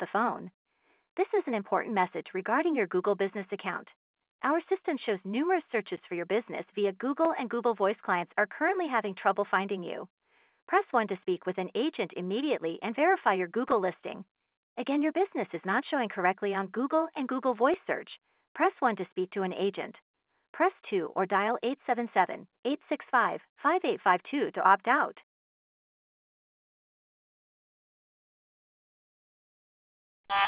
the phone. This is an important message regarding your Google Business account. Our system shows numerous searches for your business via Google, and Google Voice clients are currently having trouble finding you. Press 1 to speak with an agent immediately and verify your Google listing. Again, your business is not showing correctly on Google and Google Voice search. Press 1 to speak to an agent. Press 2 or dial 877-865-5852 to opt out.